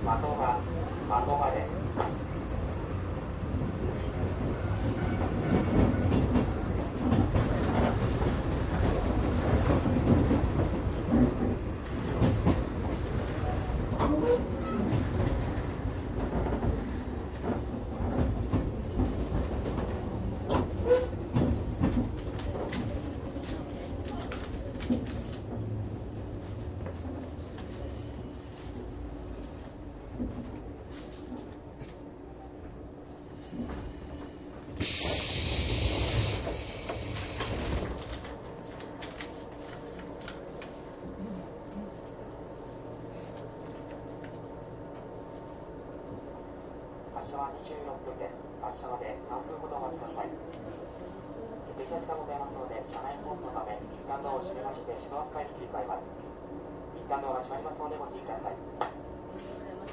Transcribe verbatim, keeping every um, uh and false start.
発車はにじゅうろっぷんです。発車までさんぷんほどお待ちください。停車時間ございますので、車内コースのため、一旦ドアを閉めまして、手動扱いに切り替えます。一旦ドアが閉まりますのでご注意ください。